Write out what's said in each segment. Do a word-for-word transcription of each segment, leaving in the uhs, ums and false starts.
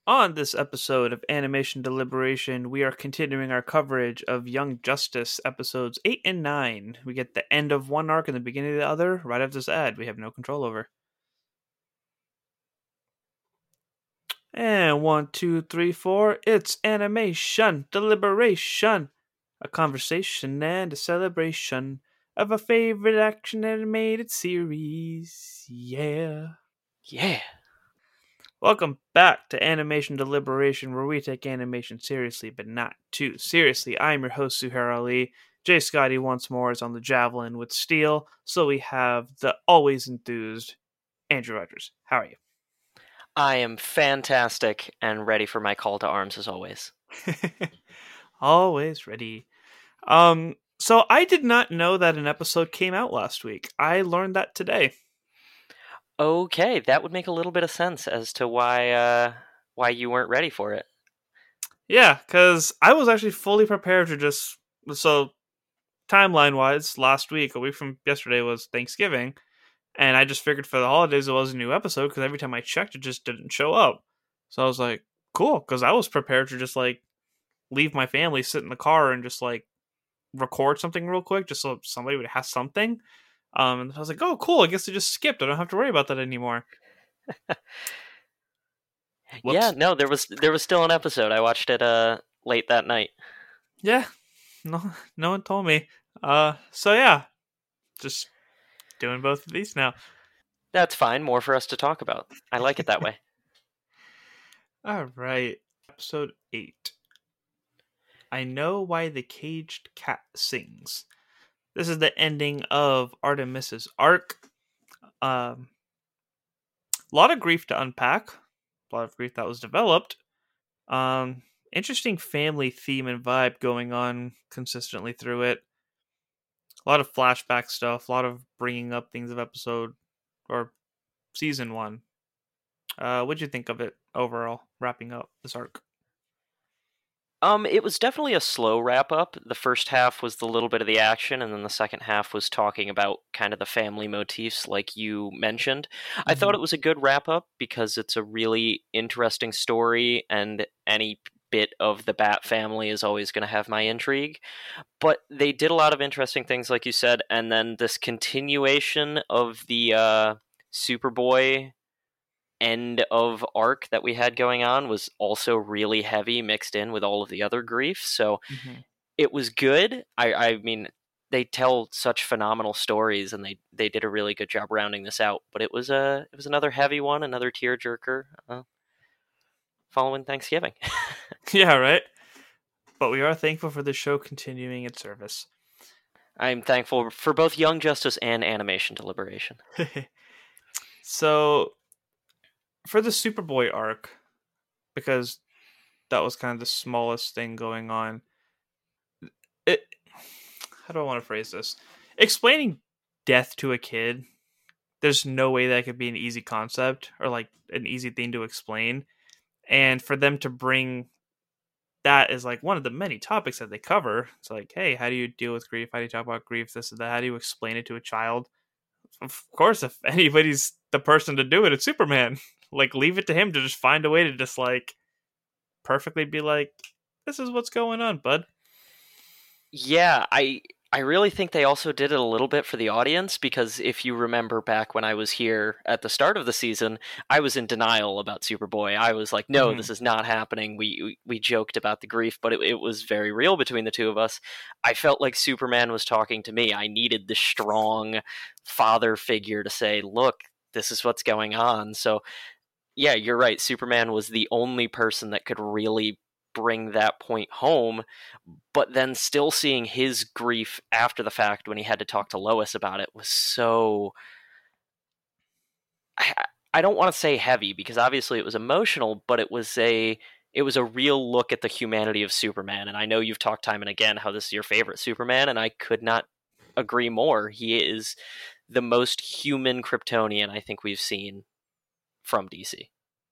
On this episode of Animation Deliberation, we are continuing our coverage of Young Justice episodes eight and nine. We get the end of one arc and the beginning of the other right after this ad we have no control over. And one, two, three, four, it's Animation Deliberation. A conversation and a celebration of a favorite action animated series. Yeah. Yeah. Welcome back to Animation Deliberation, where we take animation seriously, but not too seriously. I'm your host, Suhair Ali. Jay Scotty once more is on the Javelin with Steel, so we have the always enthused Andrew Rogers. How are you? I am fantastic and ready for my call to arms as always. Always ready. Um, so I did not know that an episode came out last week. I learned that today. Okay, that would make a little bit of sense as to why uh, why you weren't ready for it. Yeah, because I was actually fully prepared to just... So, timeline-wise, last week, a week from yesterday, was Thanksgiving. And I just figured for the holidays it was a new episode because every time I checked, it just didn't show up. So I was like, cool, because I was prepared to just like leave my family, sit in the car, and just like record something real quick, just so somebody would have something. Um, and I was like, oh, cool, I guess I just skipped. I don't have to worry about that anymore. Yeah, no, there was there was still an episode. I watched it uh late that night. Yeah, no, no one told me. Uh, so yeah, just doing both of these now. That's fine. More for us to talk about. I like it that way. All right, episode eight. I know why the caged cat sings. This is the ending of Artemis's arc. Um, a lot of grief to unpack. A lot of grief that was developed. Um, interesting family theme and vibe going on consistently through it. A lot of flashback stuff. A lot of bringing up things of episode or season one. Uh, what'd you think of it overall, wrapping up this arc? Um, it was definitely a slow wrap up. The first half was the little bit of the action, and then the second half was talking about kind of the family motifs, like you mentioned. Mm-hmm. I thought it was a good wrap up because it's a really interesting story, and any bit of the Bat family is always going to have my intrigue. But they did a lot of interesting things, like you said, and then this continuation of the uh, Superboy end of arc that we had going on was also really heavy, mixed in with all of the other grief. So mm-hmm. It was good. I, I mean, they tell such phenomenal stories, and they, they did a really good job rounding this out. But it was a it was another heavy one, another tearjerker uh, following Thanksgiving. Yeah, right. But we are thankful for the show continuing its service. I'm thankful for both Young Justice and Animation Deliberation. So, for the Superboy arc, because that was kind of the smallest thing going on, it, how do I want to phrase this? Explaining death to a kid, there's no way that could be an easy concept or like an easy thing to explain. And for them to bring that is like one of the many topics that they cover. It's like, hey, how do you deal with grief? How do you talk about grief? This and that. How do you explain it to a child? Of course, if anybody's the person to do it, it's Superman. Like, leave it to him to just find a way to just like perfectly be like, this is what's going on, bud. Yeah, I I really think they also did it a little bit for the audience, because if you remember back when I was here at the start of the season, I was in denial about Superboy. I was like, no, mm-hmm. this is not happening. We, we we joked about the grief, but it, it was very real between the two of us. I felt like Superman was talking to me. I needed the strong father figure to say, look, this is what's going on. So, yeah, you're right. Superman was the only person that could really bring that point home, but then still seeing his grief after the fact when he had to talk to Lois about it was so... I, I don't want to say heavy, because obviously it was emotional, but it was a it was a real look at the humanity of Superman. And I know you've talked time and again how this is your favorite Superman, and I could not agree more. He is the most human Kryptonian I think we've seen from D C.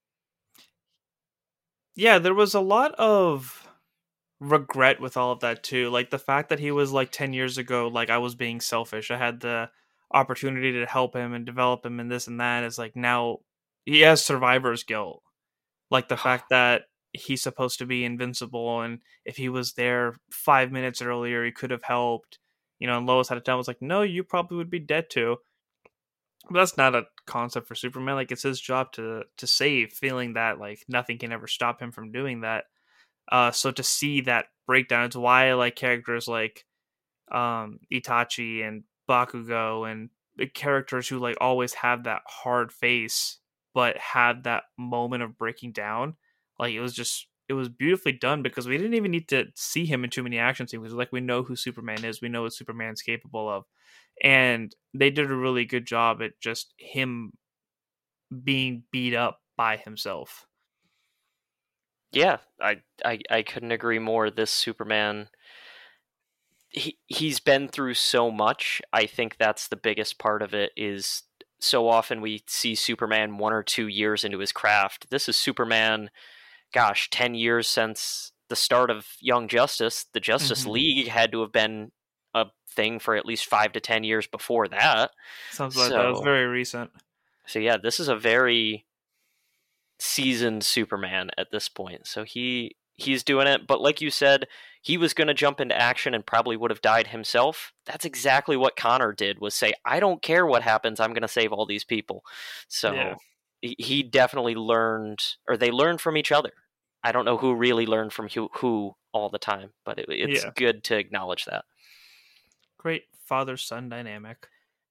Yeah, there was a lot of regret with all of that too. Like the fact that he was like ten years ago, like I was being selfish. I had the opportunity to help him and develop him and this and that. Is like now he has survivor's guilt. Like the fact that he's supposed to be invincible, and if he was there five minutes earlier, he could have helped. You know, and Lois had to tell him, was like, no, you probably would be dead too. But that's not a concept for Superman. Like, it's his job to to save, feeling that like nothing can ever stop him from doing that. Uh, so to see that breakdown, it's why I like characters like um, Itachi and Bakugo and the characters who like always have that hard face, but have that moment of breaking down. Like it was just, it was beautifully done because we didn't even need to see him in too many action scenes. Like we know who Superman is, we know what Superman's capable of, and they did a really good job at just him being beat up by himself. Yeah, I, I, I couldn't agree more. This Superman, he, he's been through so much. I think that's the biggest part of it, is so often we see Superman one or two years into his craft. This is Superman, gosh, ten years since the start of Young Justice. The Justice mm-hmm. League had to have been a thing for at least five to ten years before that. Sounds like so, that was very recent. So yeah, this is a very seasoned Superman at this point. So he he's doing it. But like you said, he was going to jump into action and probably would have died himself. That's exactly what Connor did, was say, I don't care what happens, I'm going to save all these people. So yeah. he, he definitely learned, or they learned from each other. I don't know who really learned from who, who all the time, but it, it's yeah. good to acknowledge that. Great father-son dynamic.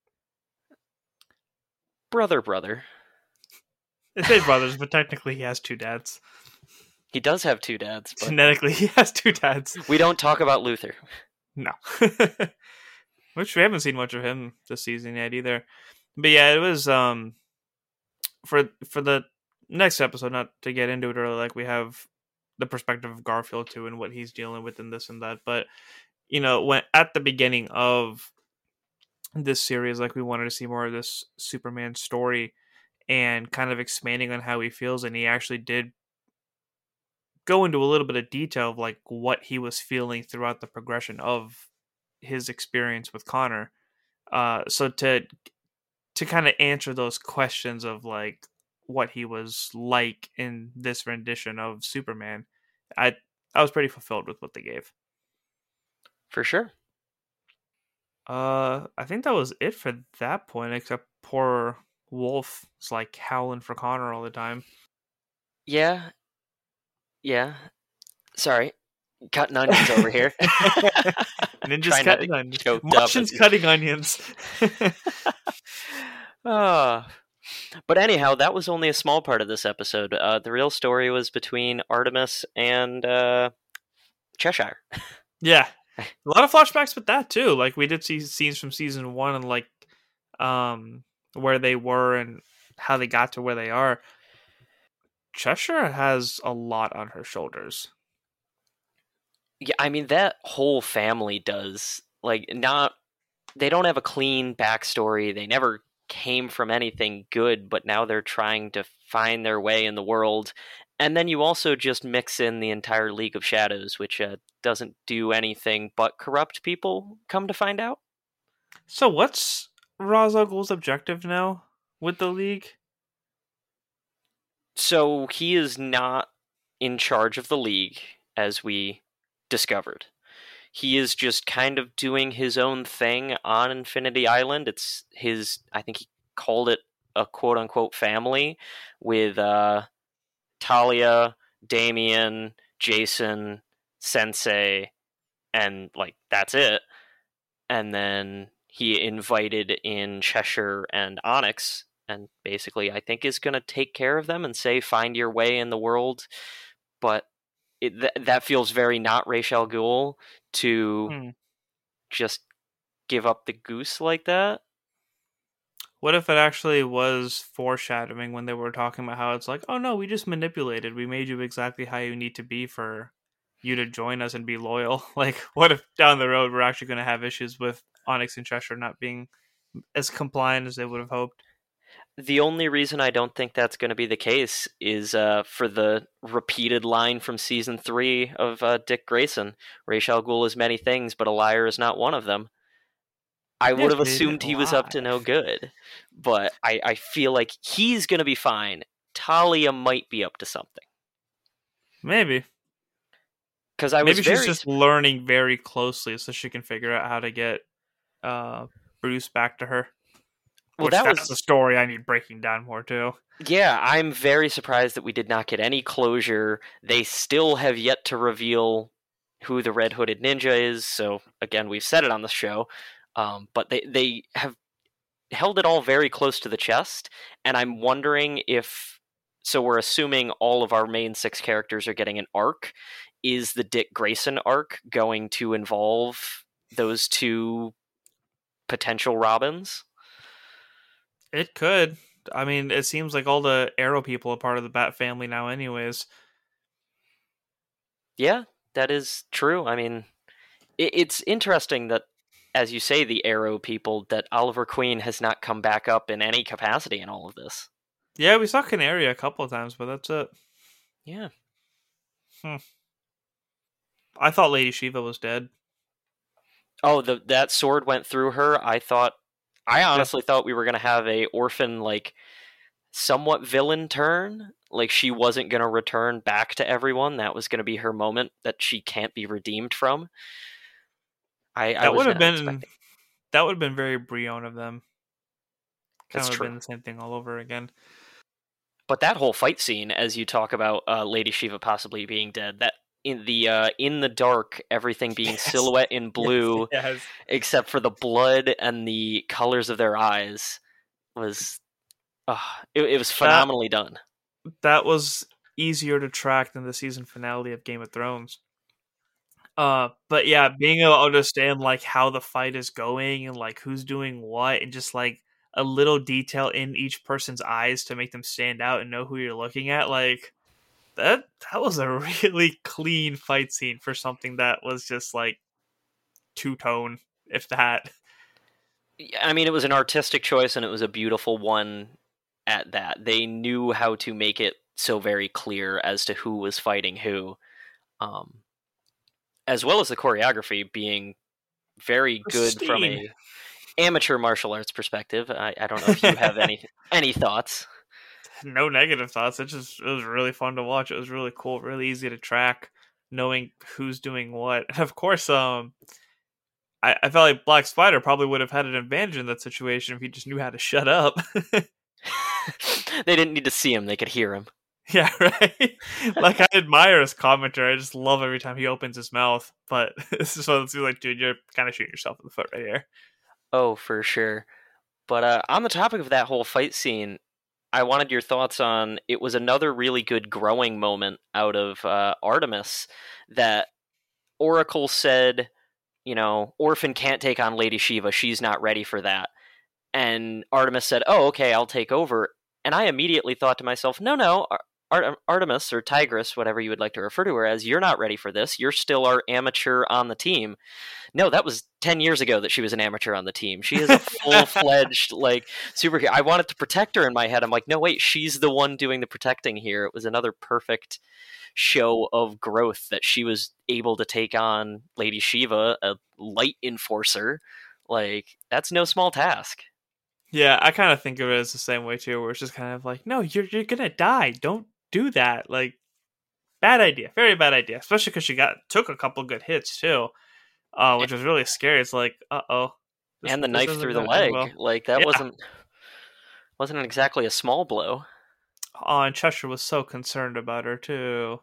Brother, brother. They say brothers, but technically he has two dads. He does have two dads. But genetically, he has two dads. We don't talk about Luthor. No. Which we haven't seen much of him this season yet either. But yeah, it was um for for the next episode, not to get into it early, like we have the perspective of Garfield too and what he's dealing with and this and that. But you know, when at the beginning of this series, like we wanted to see more of this Superman story and kind of expanding on how he feels, and he actually did go into a little bit of detail of like what he was feeling throughout the progression of his experience with Connor. Uh, so to to kind of answer those questions of like what he was like in this rendition of Superman, I I was pretty fulfilled with what they gave. For sure. Uh, I think that was it for that point, except poor Wolf is like howling for Connor all the time. Yeah. Yeah. Sorry. Cutting onions over here. Ninjas cutting onions. Martians cutting onions. uh, but anyhow, that was only a small part of this episode. Uh, the real story was between Artemis and uh, Cheshire. Yeah. A lot of flashbacks with that too. Like we did see scenes from season one and like um where they were and how they got to where they are. Cheshire has a lot on her shoulders. Yeah, I mean that whole family does. Like not they don't have a clean backstory. They never came from anything good, but now they're trying to find their way in the world. And then you also just mix in the entire League of Shadows, which uh, doesn't do anything but corrupt people, come to find out. So what's Ra's al Ghul's objective now with the League? So he is not in charge of the League, as we discovered. He is just kind of doing his own thing on Infinity Island. It's his, I think he called it a quote-unquote family with... uh Talia, Damian, Jason, Sensei, and like that's it. And then he invited in Cheshire and Onyx, and basically I think is going to take care of them and say, find your way in the world. But it, th- that feels very not Ra's al Ghul to hmm. just give up the goose like that. What if it actually was foreshadowing when they were talking about how it's like, oh no, we just manipulated. We made you exactly how you need to be for you to join us and be loyal. Like, what if down the road we're actually going to have issues with Onyx and Cheshire not being as compliant as they would have hoped? The only reason I don't think that's going to be the case is uh, for the repeated line from season three of uh, Dick Grayson. Ra's al Ghul is many things, but a liar is not one of them. I would have assumed he was up to no good, but I, I feel like he's going to be fine. Talia might be up to something. Maybe. Because I was Maybe she's very just learning very closely so she can figure out how to get uh, Bruce back to her. well. Which That that's was a story I need breaking down more too. yeah. I'm very surprised that we did not get any closure. They still have yet to reveal who the Red Hooded Ninja is. So again, we've said it on the show, um, but they they have held it all very close to the chest, and I'm wondering if. So we're assuming all of our main six characters are getting an arc. Is the Dick Grayson arc going to involve those two potential Robins? It could. I mean, it seems like all the Arrow people are part of the Bat family now, anyways. Yeah, that is true. I mean, it, it's interesting that, as you say, the Arrow people, that Oliver Queen has not come back up in any capacity in all of this. Yeah, we saw Canary a couple of times, but that's it. Yeah. Hmm. I thought Lady Shiva was dead. Oh, the that sword went through her. I thought, I Yeah. honestly thought we were gonna have a orphan like somewhat villain turn. Like she wasn't gonna return back to everyone. That was gonna be her moment that she can't be redeemed from. I I That would was have not been expecting. that would have been very Brion of them. Kind That's of have true. been the same thing all over again. But that whole fight scene, as you talk about uh, Lady Shiva possibly being dead, that in the uh, in the dark, everything being Yes. silhouette in Yes. blue, Yes. except for the blood and the colors of their eyes, was uh, it, it was That phenomenally done. that was easier to track than the season finale of Game of Thrones. Uh, but yeah, being able to understand like how the fight is going and like who's doing what and just like a little detail in each person's eyes to make them stand out and know who you're looking at, like that that was a really clean fight scene for something that was just like two tone, if that. I mean, it was an artistic choice and it was a beautiful one at that. They knew how to make it so very clear as to who was fighting who, um, as well as the choreography being very good from Pristine. a amateur martial arts perspective. I, I don't know if you have any any thoughts. No negative thoughts. It just it was really fun to watch. It was really cool, really easy to track, knowing who's doing what. And of course, um I, I felt like Black Spider probably would have had an advantage in that situation if he just knew how to shut up. They didn't need to see him; they could hear him. Yeah, right. Like I admire his commentary. I just love every time he opens his mouth. But this is one that's like, dude, you're kind of shooting yourself in the foot right here. Oh, for sure. But uh, on the topic of that whole fight scene, I wanted your thoughts on. It was another really good growing moment out of uh, Artemis that Oracle said, you know, Orphan can't take on Lady Shiva. She's not ready for that. And Artemis said, "Oh, okay, I'll take over." And I immediately thought to myself, "No, no, Ar- Artemis or Tigress, whatever you would like to refer to her as, you're not ready for this. You're still our amateur on the team." No, that was ten years ago that she was an amateur on the team. She is a full-fledged like superhero. I wanted to protect her in my head. I'm like, "No, wait, she's the one doing the protecting here." It was another perfect show of growth that she was able to take on Lady Shiva, a light enforcer. Like, that's no small task. Yeah, I kind of think of it as the same way too, where it's just kind of like, no, you're you're gonna die. Don't do that. Like, bad idea, very bad idea. Especially because she got took a couple good hits too, uh, which was really scary. It's like, uh oh, this And the this knife isn't through the gonna end leg, well. like that Yeah. wasn't wasn't exactly a small blow. Oh, and Cheshire was so concerned about her too.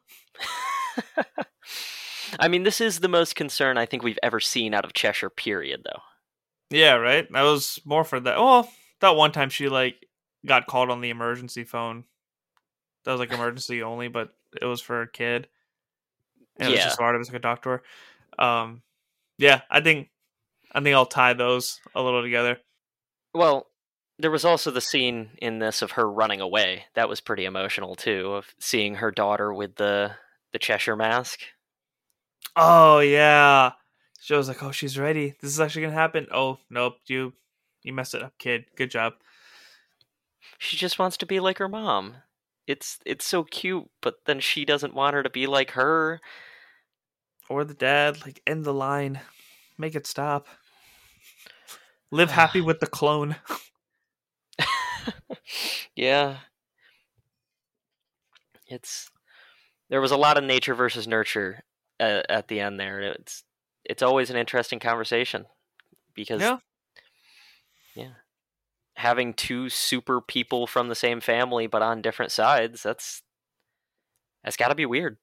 I mean, this is the most concern I think we've ever seen out of Cheshire, period, though. Yeah, right. That was more for that. Well, that one time she like got called on the emergency phone. That was like emergency only, but it was for a kid, and it was Yeah. just hard. It was like a doctor. Um, yeah, I think I think I'll tie those a little together. Well, there was also the scene in this of her running away. That was pretty emotional too, of seeing her daughter with the the Cheshire mask. Oh yeah, she was like, "Oh, she's ready. This is actually gonna happen." Oh nope, you you messed it up, kid. Good job. She just wants to be like her mom. It's it's so cute, but then she doesn't want her to be like her. Or the dad, like end the line, make it stop. Live happy with the clone. Yeah. It's There was a lot of nature versus nurture at, at the end there. It's it's always an interesting conversation because Yeah. yeah, having two super people from the same family but on different sides, that's that's got to be weird.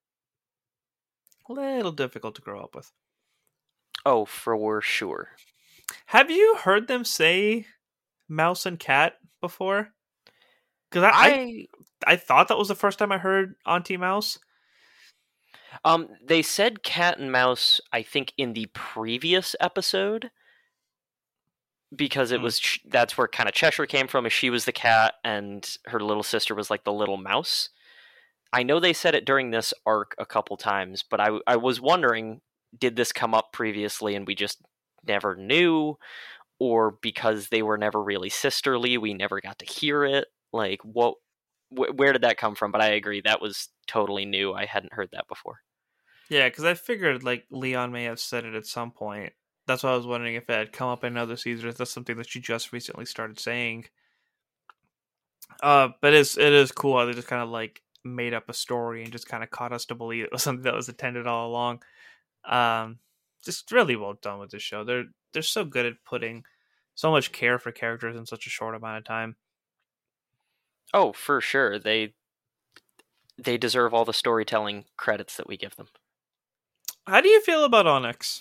A little difficult to grow up with. Oh, for sure. Have you heard them say mouse and cat before? Because I, I I I thought that was the first time I heard Auntie Mouse. um they said cat and mouse, I think, in the previous episode, because it Hmm. was that's where kind of Cheshire came from, as she was the cat and her little sister was like the little mouse. I know they said it during this arc a couple times, but I I was wondering, did this come up previously and we just never knew, or because they were never really sisterly, we never got to hear it? Like, what wh- where did that come from? But I agree, that was totally new. I hadn't heard that before. Yeah, because I figured like Leon may have said it at some point. That's why I was wondering if it had come up in other seasons. If that's something that she just recently started saying. Uh, but it's it is cool how they just kind of like made up a story and just kind of caught us to believe it was something that was intended all along. Um, just really well done with this show. They're they're so good at putting so much care for characters in such a short amount of time. Oh, for sure. They they deserve all the storytelling credits that we give them. How do you feel about Onyx?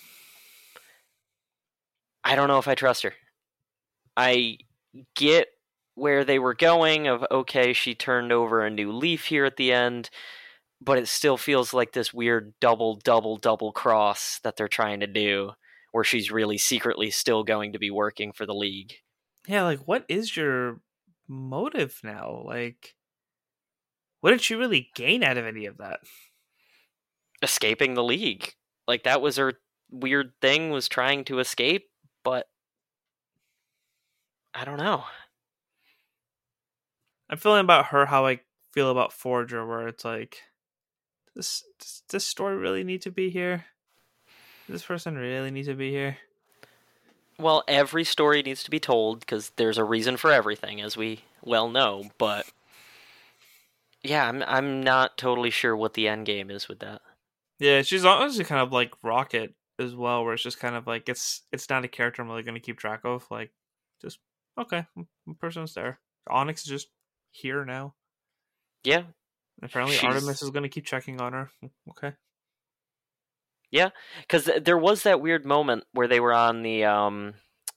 I don't know if I trust her. I get where they were going of, okay, she turned over a new leaf here at the end, but it still feels like this weird double double double cross that they're trying to do, where she's really secretly still going to be working for the League. Yeah, like what is your motive now? Like what did she really gain out of any of that? Escaping the League. Like, that was her weird thing, was trying to escape, but I don't know. I'm feeling about her how I feel about Forger, where it's like, this does this story really need to be here? Does this person really need to be here? Well, every story needs to be told because there's a reason for everything, as we well know. But yeah, I'm I'm not totally sure what the end game is with that. Yeah, she's honestly kind of like Rocket as well, where it's just kind of like it's it's not a character I'm really going to keep track of. Like, just okay, one person's there. Onyx is just here now. Yeah, Apparently, she's Artemis is going to keep checking on her. Okay. yeah, because th- there was that weird moment where they were on the um,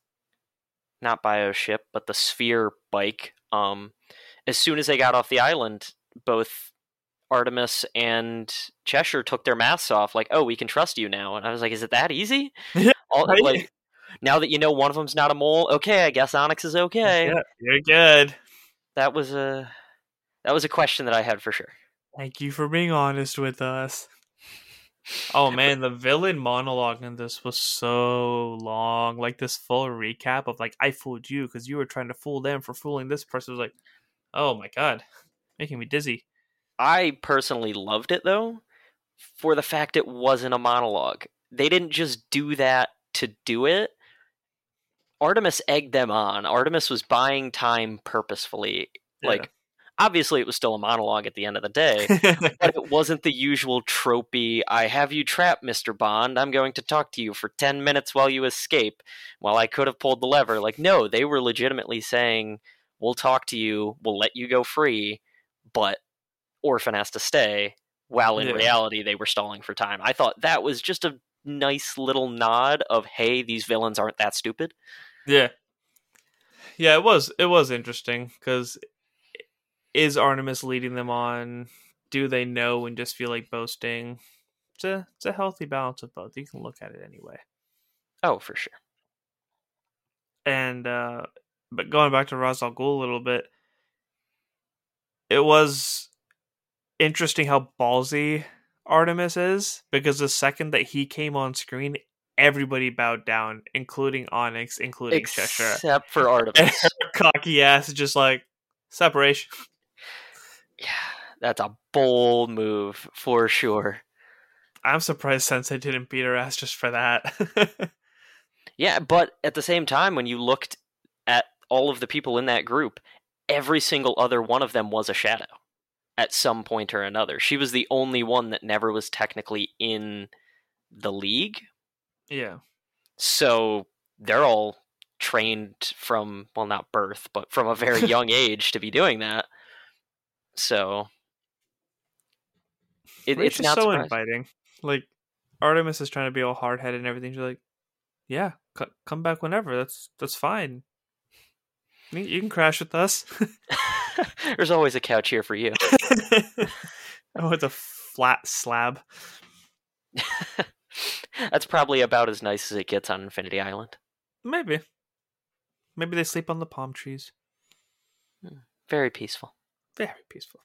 not bioship, but the sphere bike. Um, as soon as they got off the island, both Artemis and Cheshire took their masks off, like, oh, we can trust you now. And I was like, is it that easy? Yeah, All, right? like, now that you know one of them's not a mole, okay, I guess Onyx is okay. Yeah, you're good. That was a that was a question that I had for sure. Thank you for being honest with us. Oh man, the villain monologue in this was so long. Like this full recap of like, I fooled you because you were trying to fool them for fooling this person. Was like, oh my god, making me dizzy. I personally loved it, though, for the fact it wasn't a monologue. They didn't just do that to do it. Artemis egged them on. Artemis was buying time purposefully. Yeah. Like, obviously it was still a monologue at the end of the day, but it wasn't the usual tropey, I have you trapped, Mister Bond. I'm going to talk to you for ten minutes while you escape. While I could have pulled the lever. Like, no, they were legitimately saying, we'll talk to you, we'll let you go free, but Orphan has to stay, while in Yeah. reality they were stalling for time. I thought that was just a nice little nod of, hey, these villains aren't that stupid. Yeah. Yeah, it was it was interesting because is Artemis leading them on? Do they know and just feel like boasting? It's a it's a healthy balance of both. You can look at it anyway. Oh, for sure. And uh but going back to Ra's al Ghul a little bit, it was interesting how ballsy Artemis is, because the second that he came on screen, everybody bowed down, including Onyx, including Cheshire. Except for And Artemis. her cocky ass is just like, separation. Yeah, that's a bold move for sure. I'm surprised Sensei didn't beat her ass just for that. Yeah, but at the same time, when you looked at all of the people in that group, every single other one of them was a shadow. at some point or another. She was the only one that never was technically in the league. Yeah. So they're all trained from, well, not birth, but from a very young age to be doing that. So it, it's not so surprising. inviting. Like, Artemis is trying to be all hard-headed and everything. She's like, yeah, c- come back whenever. That's that's fine. You you can crash with us. There's always a couch here for you. Oh, it's a flat slab. That's probably about as nice as it gets on Infinity Island. Maybe. Maybe they sleep on the palm trees. Very peaceful. Very peaceful.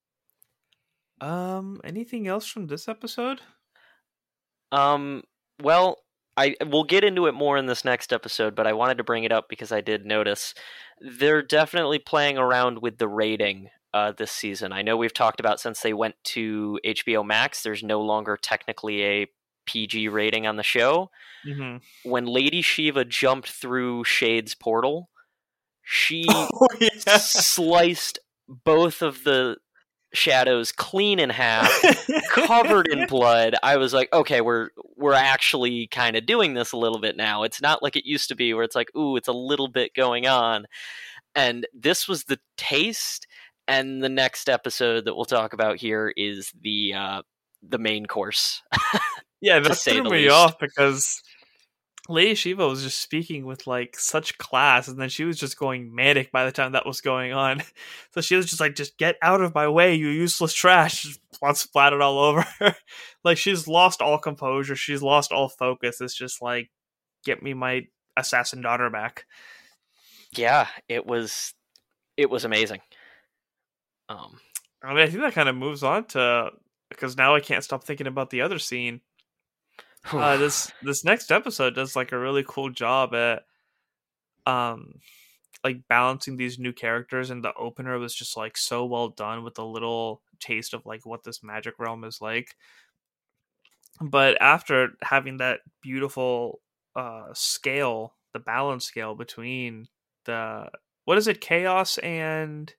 Um, anything else from this episode? Um, well, I we'll get into it more in this next episode, but I wanted to bring it up because I did notice they're definitely playing around with the rating uh, this season. I know we've talked about since they went to H B O Max, there's no longer technically a P G rating on the show. Mm-hmm. When Lady Shiva jumped through Shade's portal, she oh, yeah. sliced both of the shadows clean in half, covered in blood. I was like, okay, we're we're actually kind of doing this a little bit now. It's not like it used to be where it's like, ooh, it's a little bit going on. And this was the taste. And the next episode that we'll talk about here is the uh, the main course. Yeah, that threw me least. off because Lady Shiva was just speaking with like such class, and then she was just going manic by the time that was going on. So she was just like, "Just get out of my way, you useless trash!" Just blood splattered all over her. Like, she's lost all composure. She's lost all focus. It's just like, get me my assassin daughter back. Yeah, it was it was amazing. Um, I mean, I think that kind of moves on to, because now I can't stop thinking about the other scene. uh, this this next episode does like a really cool job at um like balancing these new characters, and the opener was just like so well done with a little taste of like what this magic realm is like. But after having that beautiful uh scale, the balance scale between the, what is it, chaos and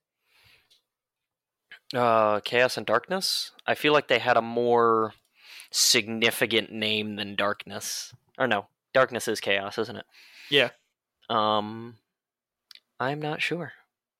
uh, Chaos and Darkness. I feel like they had a more significant name than Darkness. Or no, Darkness is Chaos, isn't it? Yeah. Um, I'm not sure.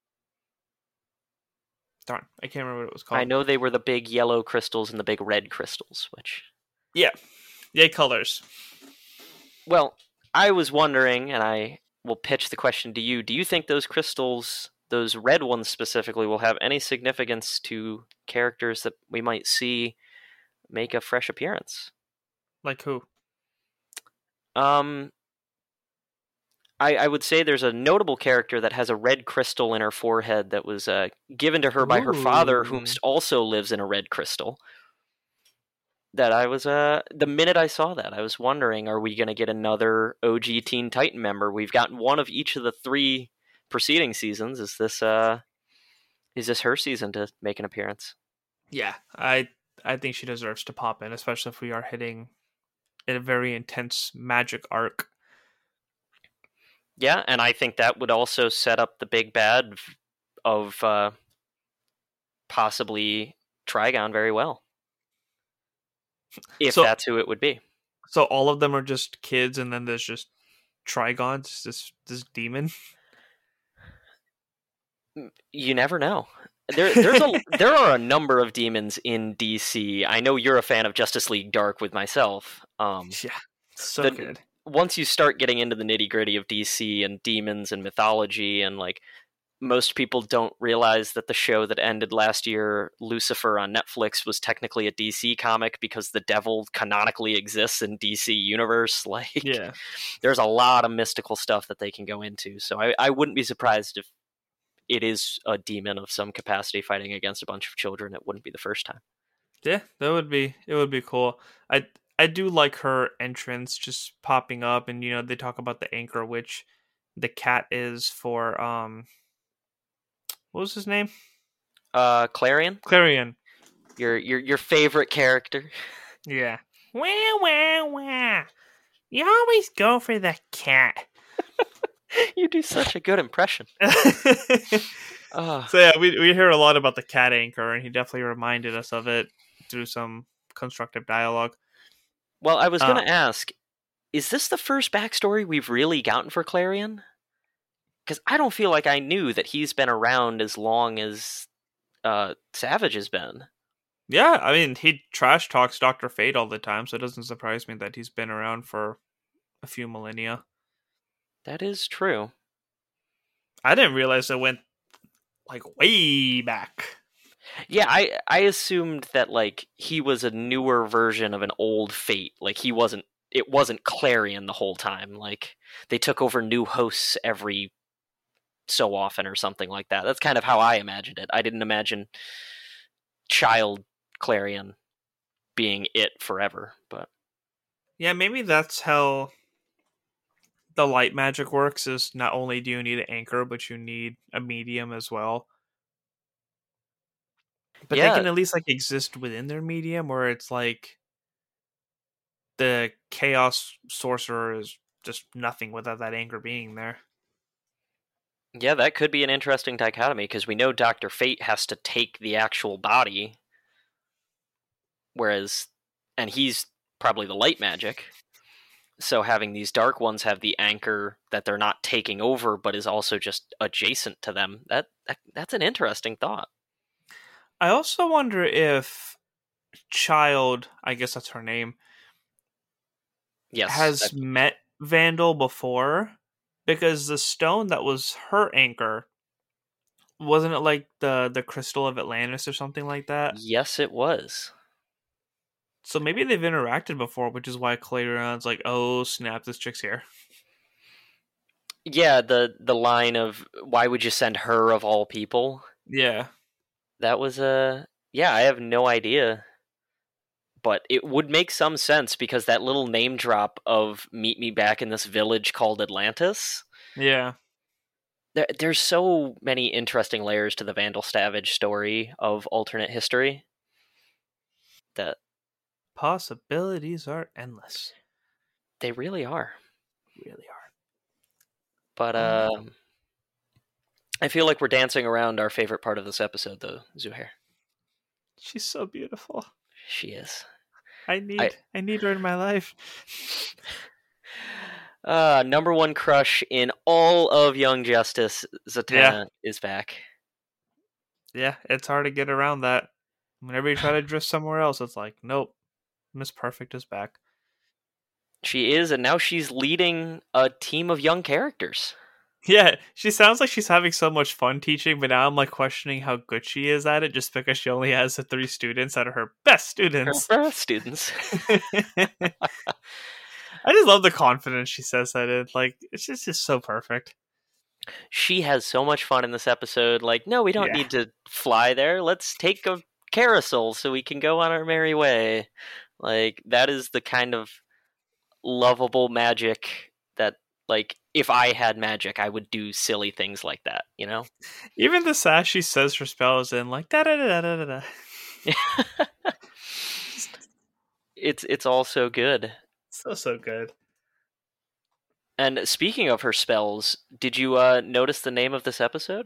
Darn, I can't remember what it was called. I know they were the big yellow crystals and the big red crystals, which... Yeah. Yay, colors. Well, I was wondering, and I will pitch the question to you, do you think those crystals, those red ones specifically, will have any significance to characters that we might see make a fresh appearance? Like who? Um, I, I would say there's a notable character that has a red crystal in her forehead that was uh, given to her by her father, who also lives in a red crystal. That I was, uh, the minute I saw that, I was wondering, are we going to get another O G Teen Titan member? We've gotten one of each of the three preceding seasons. Is this, uh, is this her season to make an appearance? Yeah, I I think she deserves to pop in, especially if we are hitting a very intense magic arc. Yeah, and I think that would also set up the big bad of uh, possibly Trigon very well. If so, that's who it would be. So all of them are just kids, and then there's just Trigons, this this demon? You never know. There, there's a, there are a number of demons in D C. I know you're a fan of Justice League Dark with myself. Um, yeah, so the, good. Once you start getting into the nitty-gritty of D C and demons and mythology, and like most people don't realize that the show that ended last year, Lucifer on Netflix, was technically a D C comic because the devil canonically exists in D C universe. Like, yeah, there's a lot of mystical stuff that they can go into. So I, I wouldn't be surprised if it is a demon of some capacity fighting against a bunch of children. It wouldn't be the first time. Yeah, that would be, it would be cool. I I do like her entrance just popping up, and you know, they talk about the anchor, which the cat is for um what was his name? Uh Clarion? Clarion. Your your your favorite character. Yeah. Wah wah wah. You always go for the cat. You do such a good impression. Uh, So yeah, we we hear a lot about the cat anchor, and he definitely reminded us of it through some constructive dialogue. well, I was Uh, gonna ask, is this the first backstory we've really gotten for Clarion? Because I don't feel like I knew that he's been around as long as uh, Savage has been. yeah, I mean, he trash talks Doctor Fate all the time, so it doesn't surprise me that he's been around for a few millennia. That is true. I didn't realize it went like way back. Yeah, I I assumed that like he was a newer version of an old Fate. Like he wasn't. It wasn't Clarion the whole time. Like they took over new hosts every so often or something like that. That's kind of how I imagined it. I didn't imagine child Clarion being it forever, but Yeah, maybe that's how the light magic works, is not only do you need an anchor, but you need a medium as well. But they yeah, can at least like exist within their medium, where it's like the chaos sorcerer is just nothing without that anchor being there. yeah, that could be an interesting dichotomy because we know Doctor Fate has to take the actual body, whereas, and he's probably the light magic. So having these dark ones have the anchor that they're not taking over, but is also just adjacent to them. That, that that's an interesting thought. I also wonder if Child, I guess that's her name, Yes, has that, met Vandal before, because the stone that was her anchor, wasn't it like the the crystal of Atlantis or something like that? yes, it was. So maybe they've interacted before, which is why Clarion's like, "Oh snap, this chick's here." Yeah, the the line of why would you send her of all people? Yeah, That was a yeah. I have no idea, but it would make some sense because that little name drop of meet me back in this village called Atlantis. yeah. There, there's so many interesting layers to the Vandal Savage story of alternate history that Possibilities are endless. they really are. Really are. But Um, uh, I feel like we're dancing around our favorite part of this episode, though, Zuhair. she's so beautiful. She is. I need I I need her in my life. uh, number one crush in all of Young Justice, Zatanna Yeah. is back. Yeah, it's hard to get around that. Whenever you try to drift somewhere else, it's like, nope, Miss Perfect is back. She is, and now she's leading a team of young characters. Yeah, she sounds like she's having so much fun teaching, but now I'm like questioning how good she is at it, just because she only has the three students that are her best students. Her best students. I just love the confidence she says that in. Like, it's just, just so perfect. She has so much fun in this episode. Like, no, we don't Yeah. need to fly there. Let's take a carousel so we can go on our merry way. Like, that is the kind of lovable magic that, like, if I had magic, I would do silly things like that, you know? Even the sass she says her spells in, like, da da da da da da. it's it's all so good. So, so good. And speaking of her spells, did you uh, notice the name of this episode?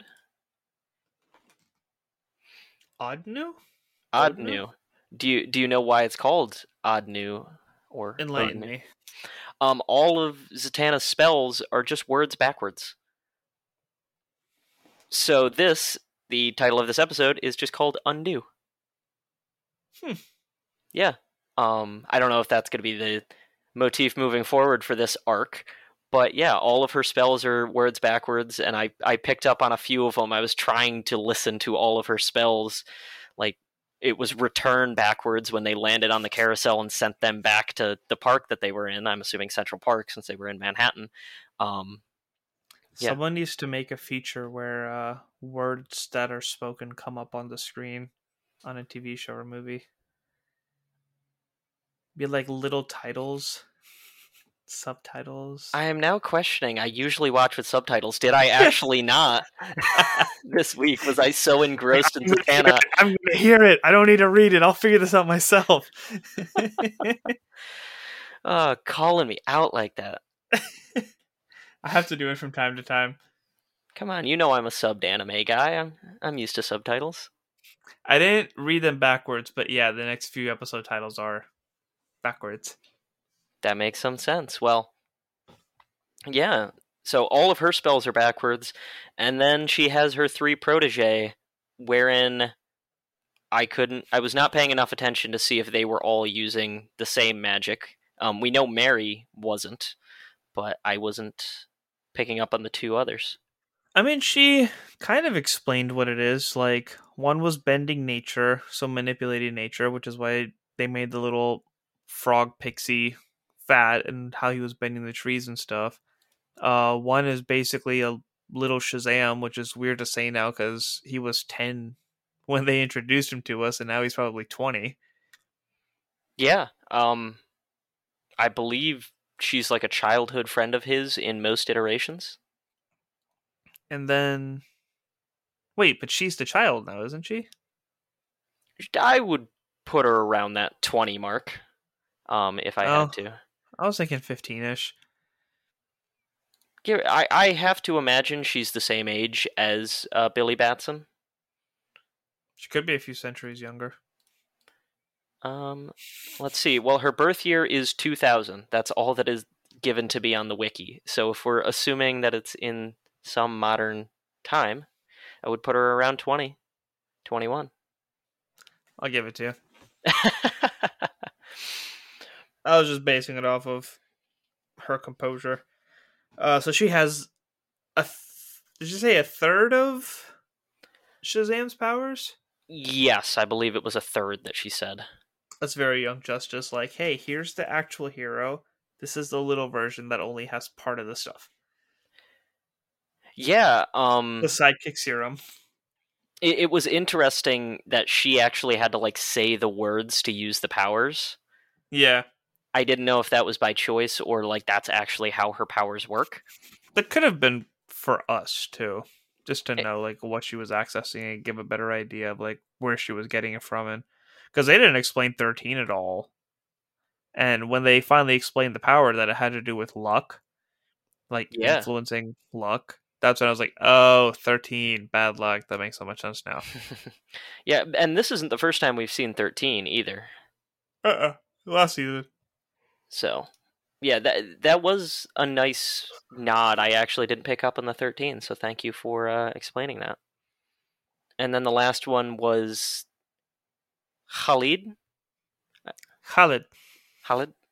Odnu? Odnu. Do you do you know why it's called Odnu or Enlighten Odnu? me. Um, all of Zatanna's spells are just words backwards. So this, the title of this episode, is just called Undo. Hmm. Yeah. Um, I don't know if that's going to be the motif moving forward for this arc, but yeah, all of her spells are words backwards, and I, I picked up on a few of them. I was trying to listen to all of her spells, like it was return backwards when they landed on the carousel and sent them back to the park that they were in. I'm assuming Central Park since they were in Manhattan. Um, yeah. Someone needs to make a feature where uh, words that are spoken come up on the screen on a T V show or movie. Be like little titles, subtitles. I am now questioning. I usually watch with subtitles. Did I actually not this week? Was I so engrossed in Zatanna? I'm going to hear it. I don't need to read it. I'll figure this out myself. uh, calling me out like that. I have to do it from time to time. Come on, you know I'm a subbed anime guy. I'm I'm used to subtitles. I didn't read them backwards, but yeah, the next few episode titles are backwards. That makes some sense. Well, yeah. So all of her spells are backwards, and then she has her three protege, wherein I couldn't. I was not paying enough attention to see if they were all using the same magic. Um, we know Mary wasn't, but I wasn't picking up on the two others. I mean, she kind of explained what it is. Like, one was bending nature, so manipulating nature, which is why they made the little frog pixie fat and how he was bending the trees and stuff. Uh, one is basically a little Shazam, which is weird to say now because he was ten when they introduced him to us, and now he's probably twenty. Yeah. Um, I believe she's like a childhood friend of his in most iterations. And then, wait, but she's the child now, isn't she? I would put her around that twenty mark, um, if I Oh. had to. I was thinking fifteen-ish. I, I have to imagine she's the same age as uh, Billy Batson. She could be a few centuries younger. Um, let's see. Well, her birth year is two thousand. That's all that is given to be on the wiki. So if we're assuming that it's in some modern time, I would put her around twenty, twenty-one. I'll give it to you. I was just basing it off of her composure. Uh, so she has a. Th- did you say a third of Shazam's powers? Yes, I believe it was a third that she said. That's very Young Justice. Like, hey, here's the actual hero. This is the little version that only has part of the stuff. Yeah. Um. The sidekick serum. It, it was interesting that she actually had to like say the words to use the powers. Yeah. I didn't know if that was by choice or like that's actually how her powers work. That could have been for us too, just to It, know like what she was accessing and give a better idea of like where she was getting it from, and because they didn't explain thirteen at all. And when they finally explained the power that it had to do with luck, like yeah. influencing luck, that's when I was like, oh, thirteen, bad luck. That makes so much sense now. Yeah, and this isn't the first time we've seen thirteen either. Uh-uh. Last season. So, yeah, that that was a nice nod. I actually didn't pick up on the thirteen, so thank you for uh, explaining that. And then the last one was Khalid. Khalid. Khalid. It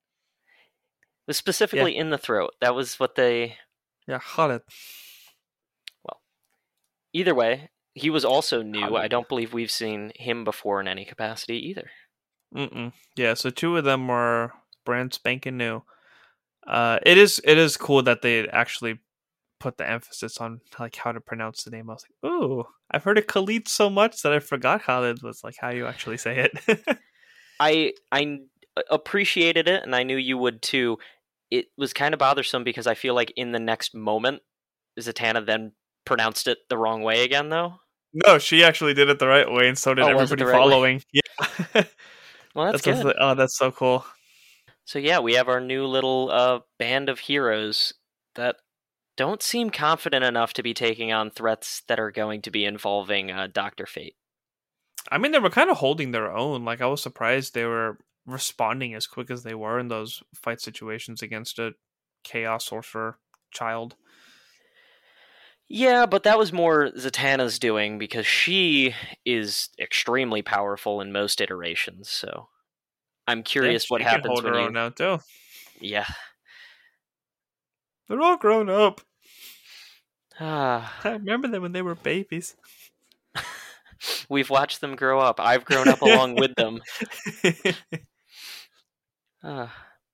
was specifically yeah. in the throat. That was what they... Yeah, Khalid. Well, either way, he was also new. Khalid. I don't believe we've seen him before in any capacity either. Mm-mm. Yeah, so two of them were brand spanking new. Uh, it is it is cool that they actually put the emphasis on like how to pronounce the name. I was like, ooh, I've heard of Khalid so much that I forgot Khalid was like how you actually say it. I I appreciated it, and I knew you would too. It was kind of bothersome because I feel like in the next moment, Zatanna then pronounced it the wrong way again, though. No, she actually did it the right way, and so did oh, everybody right following. Way? Yeah. Well, that's, that's good. Like, oh, that's so cool. So yeah, we have our new little uh, band of heroes that don't seem confident enough to be taking on threats that are going to be involving uh, Doctor Fate. I mean, they were kind of holding their own. Like, I was surprised they were responding as quick as they were in those fight situations against a Chaos Sorcerer child. Yeah, but that was more Zatanna's doing because she is extremely powerful in most iterations. So I'm curious yeah, what happens hold when her you. Own now too. Yeah, they're all grown up. Ah, I remember them when they were babies. We've watched them grow up. I've grown up along with them. Uh,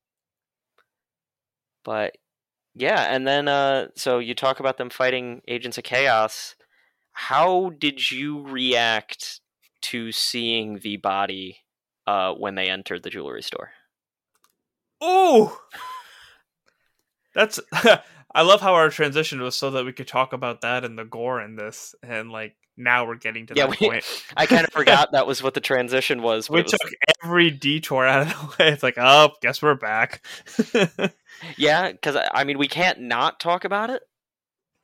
but yeah, and then uh, so you talk about them fighting Agents of Chaos. How did you react to seeing the body uh, when they entered the jewelry store? Oh, that's. I love how our transition was so that we could talk about that and the gore in this, and like now we're getting to yeah, that we, point. I kind of forgot that was what the transition was. We was... took every detour out of the way. It's like, oh, guess we're back. Yeah, because I mean, we can't not talk about it.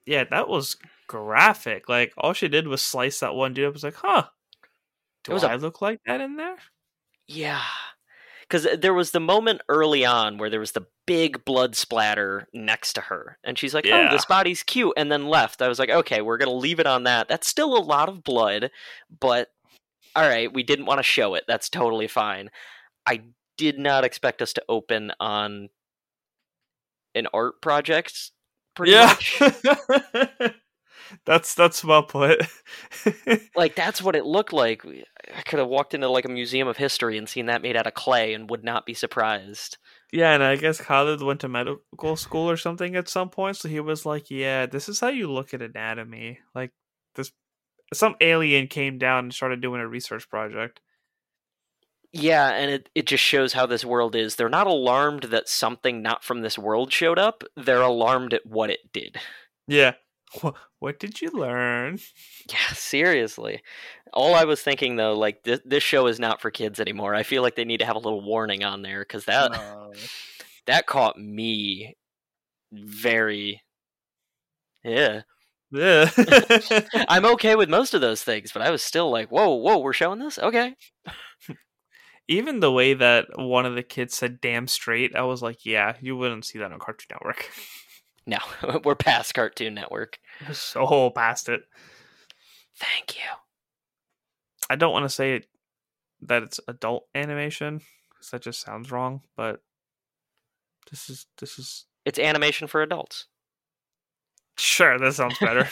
Yeah, that was graphic. Like, all she did was slice that one dude up. I was like, huh, It do was a I look like that in there? yeah. Because there was the moment early on where there was the big blood splatter next to her. And she's like, oh, Yeah. this body's cute. And then left. I was like, okay, we're going to leave it on that. That's still a lot of blood. But, all right, we didn't want to show it. That's totally fine. I did not expect us to open on an art project, pretty Yeah. much. that's that's well put. Like, that's what it looked like. I could have walked into, like, a museum of history and seen that made out of clay and would not be surprised. Yeah, and I guess Khalid went to medical school or something at some point, so he was like, yeah, this is how you look at anatomy. Like, this, some alien came down and started doing a research project. Yeah, and it, it just shows how this world is. They're not alarmed that something not from this world showed up. They're alarmed at what it did. Yeah. What did you learn? Yeah, seriously. All I was thinking, though, like, this, this show is not for kids anymore. I feel like they need to have a little warning on there, because that, No. that caught me very... Yeah. Yeah. I'm okay with most of those things, but I was still like, whoa, whoa, we're showing this? Okay. Even the way that one of the kids said damn straight, I was like, yeah, you wouldn't see that on Cartoon Network. No, we're past Cartoon Network. So past it. Thank you. I don't want to say it, that it's adult animation, because that just sounds wrong, but this is this is It's animation for adults. Sure, that sounds better.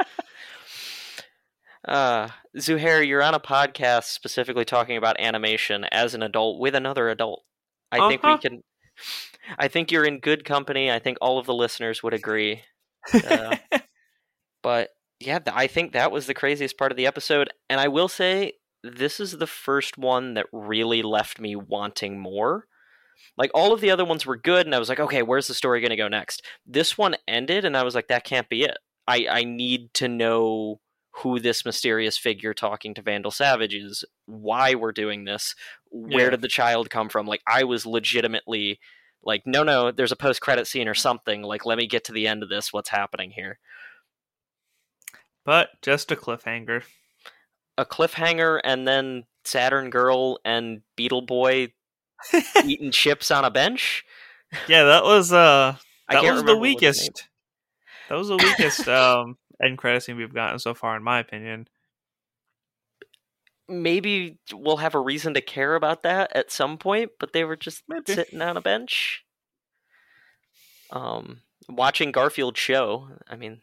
uh, Zuhair, you're on a podcast specifically talking about animation as an adult with another adult. I uh-huh. think we can... I think you're in good company. I think all of the listeners would agree. Uh, but yeah, I think that was the craziest part of the episode. And I will say, this is the first one that really left me wanting more. Like, all of the other ones were good, and I was like, okay, where's the story going to go next? This one ended, and I was like, that can't be it. I, I need to know who this mysterious figure talking to Vandal Savage is, why we're doing this, where yeah. did the child come from? Like, I was legitimately... Like, no, no, there's a post-credit scene or something. Like, let me get to the end of this. What's happening here? But just a cliffhanger. A cliffhanger, and then Saturn Girl and Beetle Boy eating chips on a bench? Yeah, that was, uh, that I was the weakest. That was the weakest um, end credit scene we've gotten so far, in my opinion. Maybe we'll have a reason to care about that at some point, but they were just Maybe. sitting on a bench. Um, watching Garfield show, I mean...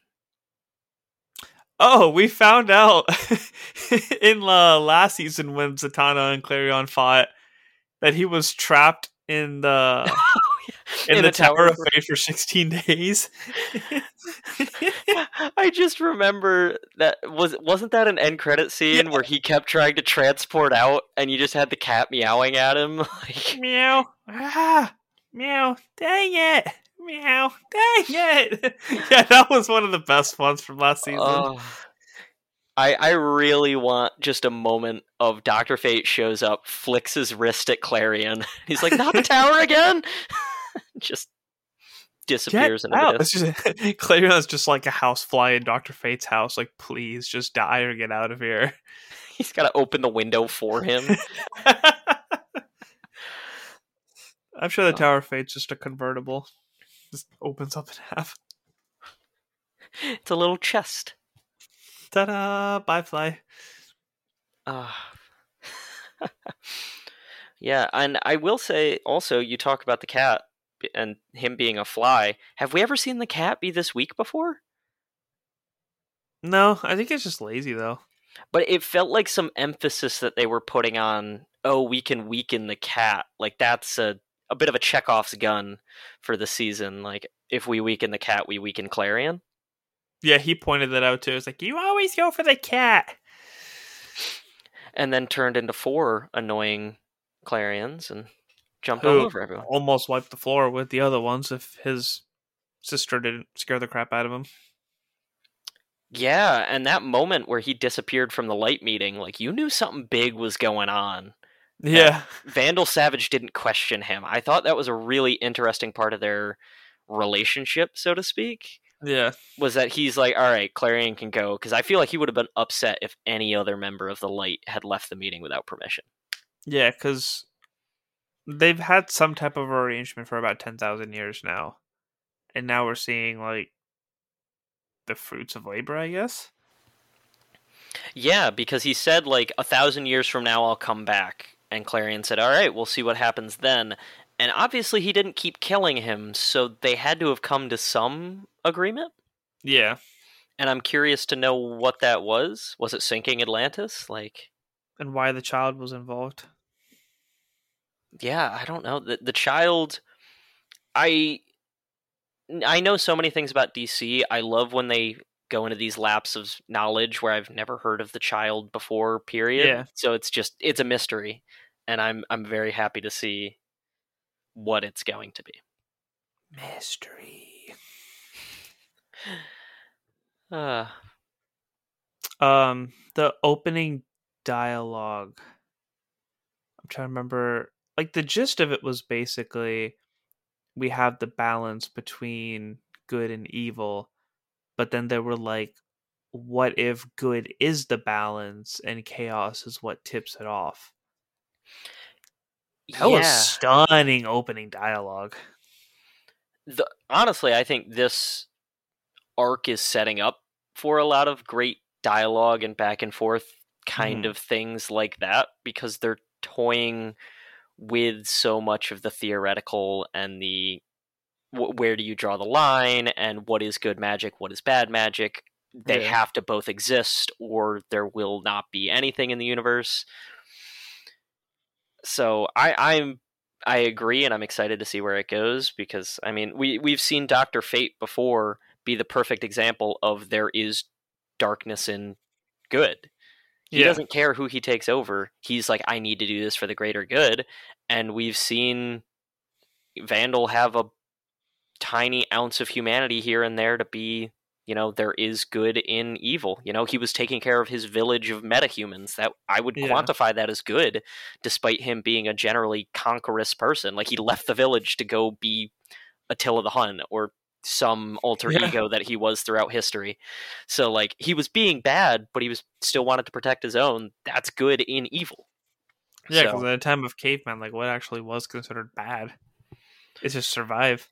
Oh, we found out in uh, last season when Zatanna and Clarion fought that he was trapped in the... In, in the, the Tower, Tower of Fate for sixteen days. I just remember that was wasn't that an end credit scene yeah. where he kept trying to transport out and you just had the cat meowing at him like meow ah meow dang it meow dang it. Yeah, that was one of the best ones from last season. Uh, I I really want just a moment of Doctor Fate shows up, flicks his wrist at Clarion. He's like, not the tower again. Just disappears Get into out. this. Just, Clarion's just like a housefly in Doctor Fate's house. Like, please, just die or get out of here. He's got to open the window for him. I'm sure the oh. Tower of Fate's just a convertible. Just opens up in half. It's a little chest. Ta-da! Bye, fly. Uh, yeah, and I will say, also, you talk about the cat and him being a fly. Have we ever seen the cat be this weak before? No, I think it's just lazy, though. But it felt like some emphasis that they were putting on, oh, we can weaken the cat. Like, that's a, a bit of a Chekhov's gun for the season. Like, if we weaken the cat, we weaken Clarion. Yeah, he pointed that out, too. It's like, you always go for the cat! And then turned into four annoying Clarions and jumped Who all over everyone. Almost wiped the floor with the other ones if his sister didn't scare the crap out of him. Yeah, and that moment where he disappeared from the light meeting, like, you knew something big was going on. Yeah. Vandal Savage didn't question him. I thought that was a really interesting part of their relationship, so to speak. Yeah. Was that he's like, all right, Clarion can go, because I feel like he would have been upset if any other member of the Light had left the meeting without permission. Yeah, because they've had some type of arrangement for about ten thousand years now. And now we're seeing, like, the fruits of labor, I guess? Yeah, because he said, like, a thousand years from now I'll come back. And Clarion said, all right, we'll see what happens then. And obviously he didn't keep killing him, so they had to have come to some agreement? Yeah. And I'm curious to know what that was. Was it sinking Atlantis? Like, and why the child was involved. Yeah, I don't know. The the child, I I know so many things about D C. I love when they go into these laps of knowledge where I've never heard of the child before, period. Yeah. So it's just it's a mystery, and I'm I'm very happy to see what it's going to be. Mystery. Uh, um, the opening dialogue. I'm trying to remember. Like, the gist of it was basically we have the balance between good and evil, but then there were like, what if good is the balance and chaos is what tips it off? That yeah. was stunning opening dialogue. The, honestly, I think this arc is setting up for a lot of great dialogue and back and forth kind Mhm. of things like that, because they're toying with so much of the theoretical and the wh- where do you draw the line and what is good magic, what is bad magic. They Yeah. have to both exist or there will not be anything in the universe. So I, I'm I agree, and I'm excited to see where it goes, because I mean we we've seen Doctor Fate before be the perfect example of there is darkness in good. He Yeah. doesn't care who he takes over. He's like, I need to do this for the greater good. And we've seen Vandal have a tiny ounce of humanity here and there to be, you know, there is good in evil. You know, he was taking care of his village of metahumans. That I would Yeah. quantify that as good, despite him being a generally conquerous person. Like, he left the village to go be Attila the Hun or some alter Yeah. ego that he was throughout history. So, like, he was being bad, but he was still wanted to protect his own. That's good in evil. Yeah, because So, at the time of caveman, like, what actually was considered bad? It's just survive.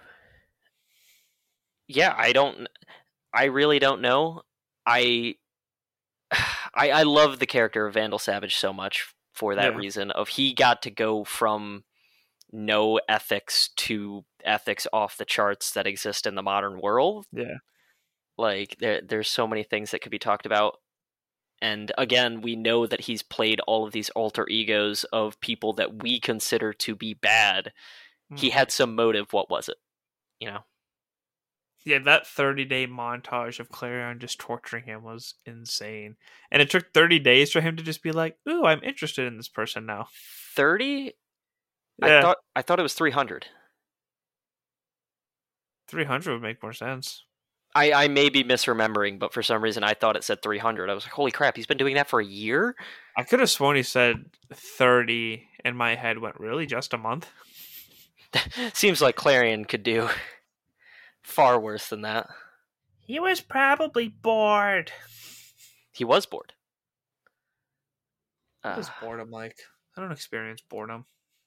yeah, I don't, I really don't know. I, I, I love the character of Vandal Savage so much for that Yeah. reason. Of he got to go from no ethics to ethics off the charts that exist in the modern world. Yeah. Like, there, there's so many things that could be talked about. And again, we know that he's played all of these alter egos of people that we consider to be bad. Mm. He had some motive. What was it? You know? Yeah, that thirty-day montage of Clarion just torturing him was insane. And it took thirty days for him to just be like, ooh, I'm interested in this person now. thirty? Yeah. I thought I thought it was three hundred. three hundred would make more sense. I, I may be misremembering, but for some reason I thought it said three hundred. I was like, holy crap, he's been doing that for a year? I could have sworn he said thirty, and my head went, really? Just a month? Seems like Clarion could do far worse than that. He was probably bored. He was bored. What Uh, is boredom like? I don't experience boredom.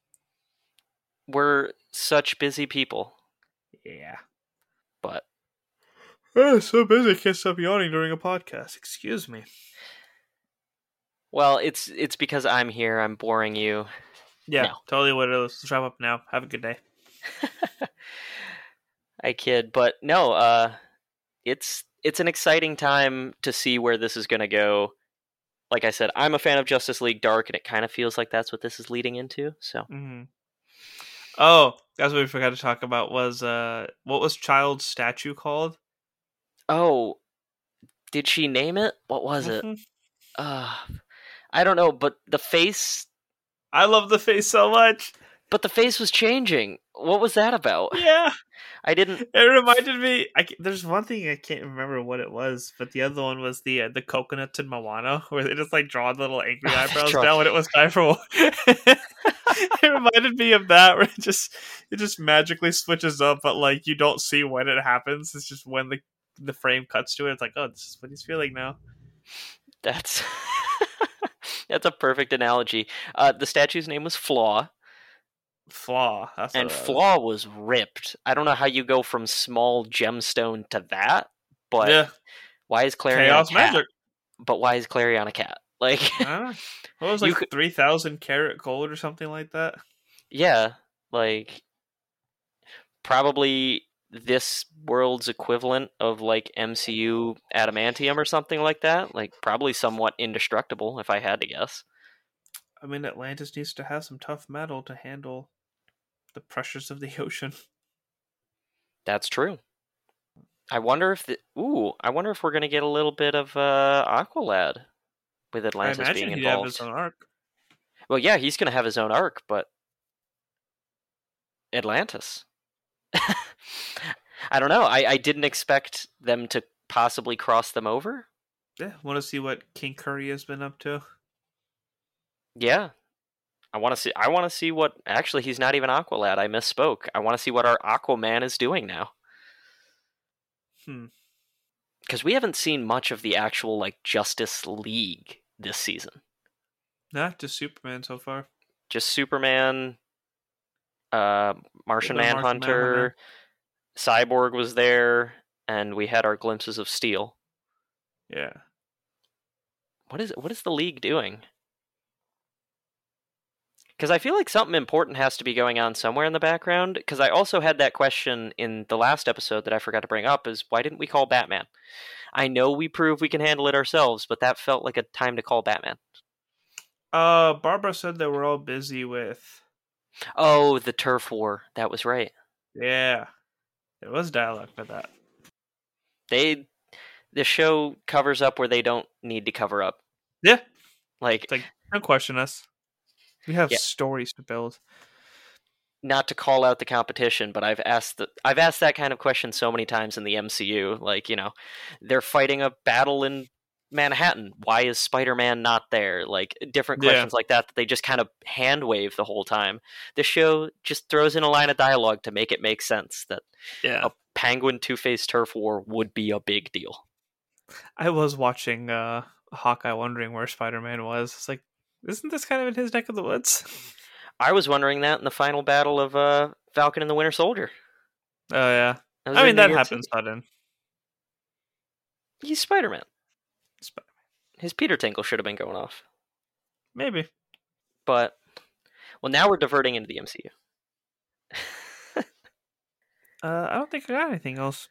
we're such busy people, Yeah. but Oh, so busy, I can't stop yawning during a podcast. Excuse me. well, it's it's because I'm here. I'm boring you. Yeah, No. totally what it is. Let's wrap up now. Have a good day. I kid, but no, uh, it's it's an exciting time to see where this is going to go. Like I said, I'm a fan of Justice League Dark, and it kind of feels like that's what this is leading into. So, Mm-hmm. Oh, that's what we forgot to talk about was, uh, what was Child's statue called? oh, did she name it? What was it? Mhm. Uh, I don't know, but the face, I love the face so much. but the face was changing. What was that about? Yeah. I didn't. It reminded me. I, ca- there's one thing I can't remember what it was, but the other one was the uh, the coconuts in Moana, where they just like draw little angry Oh, they eyebrows draw- down when it was time for. It reminded me of that, where it just it just magically switches up, but like you don't see when it happens. It's just when the the frame cuts to it. It's like, oh, this is what he's feeling now. That's that's a perfect analogy. Uh, the statue's name was Flaw. Flaw. That's and what it was. Flaw was ripped. I don't know how you go from small gemstone to that, but Yeah. why is Clary Chaos on a cat? magic. But why is Clary on a cat? Like, I don't know. What was You like could- three thousand karat gold or something like that? yeah, like probably this world's equivalent of like M C U adamantium or something like that. Like probably somewhat indestructible, if I had to guess. I mean, Atlantis needs to have some tough metal to handle the pressures of the ocean. That's true. I wonder if the ooh, I wonder if we're gonna get a little bit of uh, Aqualad with Atlantis I imagine being he'd have involved. his own arc. Well, yeah, he's gonna have his own arc, but Atlantis. I don't know. I, I didn't expect them to possibly cross them over. Yeah, want to see what King Curry has been up to. Yeah. I want to see I want to see what actually he's not even Aqualad. I misspoke. I want to see what our Aquaman is doing now. Hmm. Cuz we haven't seen much of the actual like Justice League this season. Not just Superman so far. Just Superman, uh Martian Little Martian Manhunter, Cyborg was there, and we had our glimpses of Steel. Yeah. What is what is the League doing? Because I feel like something important has to be going on somewhere in the background. Because I also had that question in the last episode that I forgot to bring up, is why didn't we call Batman? I know we proved we can handle it ourselves, but that felt like a time to call Batman. Uh, Barbara said they were all busy with... Oh, the turf war. That was right. Yeah. There was dialogue for that. They, the show covers up where they don't need to cover up. Yeah. Like, It's like, don't question us. We have Yeah. stories to build. not to call out the competition, but I've asked the, I've asked that kind of question so many times in the M C U. Like, you know, they're fighting a battle in Manhattan. Why is Spider-Man not there? Like, different Yeah. questions like that that they just kind of hand wave the whole time. The show just throws in a line of dialogue to make it make sense that Yeah. a Penguin Two-Face turf war would be a big deal. I was watching uh, Hawkeye wondering where Spider-Man was. It's like, isn't this kind of in his neck of the woods? I was wondering that in the final battle of uh, Falcon and the Winter Soldier. Oh, yeah. That was I in mean, New that York happens City. sudden. He's Spider-Man. Sp- His Peter Tinkle should have been going off. Maybe. But, well, now we're diverting into the M C U. Uh, I don't think I got anything else.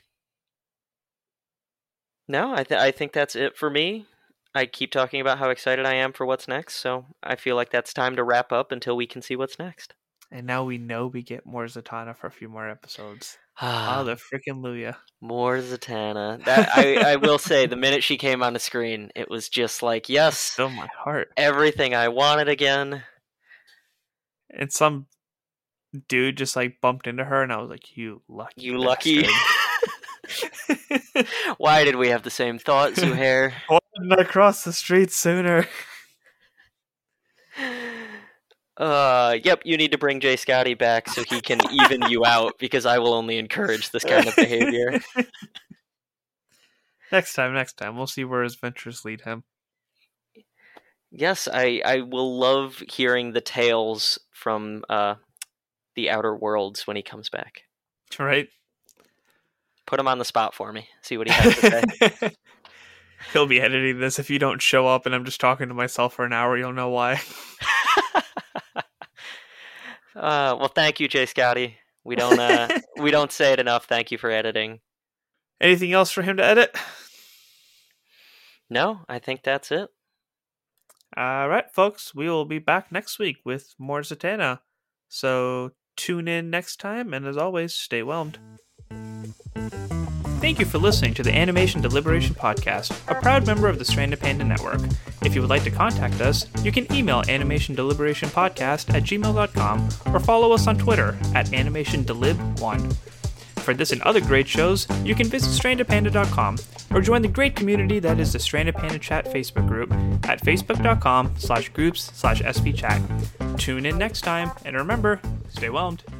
No, I, th- I think that's it for me. I keep talking about how excited I am for what's next, so I feel like that's time to wrap up until we can see what's next. And now we know we get more Zatanna for a few more episodes. Ah, Oh, the freaking Luya. more Zatanna. That I, I will say, the minute she came on the screen, it was just like, yes, Still my heart. everything I wanted again. And some dude just like bumped into her, and I was like, "You lucky, You lucky. bastard." Why did we have the same thought, Zuhair? Why didn't I cross the street sooner? Uh, yep, you need to bring Jay Scotty back so he can even you out, because I will only encourage this kind of behavior. Next time, next time, we'll see where his ventures lead him. Yes, I, I will love hearing the tales from uh, the Outer Worlds when he comes back. Right? Put him on the spot for me. See what he has to say. He'll be editing this. If you don't show up and I'm just talking to myself for an hour, you'll know why. uh, well, thank you, Jay Scotty. We don't uh, we don't say it enough. Thank you for editing. Anything else for him to edit? No, I think that's it. All right, folks. We will be back next week with more Zatanna. So tune in next time, and as always, stay whelmed. Thank you for listening to the Animation Deliberation Podcast, a proud member of the Stranded Panda Network. If you would like to contact us, you can email animationdeliberationpodcast at gmail dot com or follow us on Twitter at animationdelib one. For this and other great shows, you can visit stranded panda dot com or join the great community that is the Stranded Panda Chat Facebook group at facebook dot com slash groups slash S P chat. tune in next time, and remember, stay whelmed.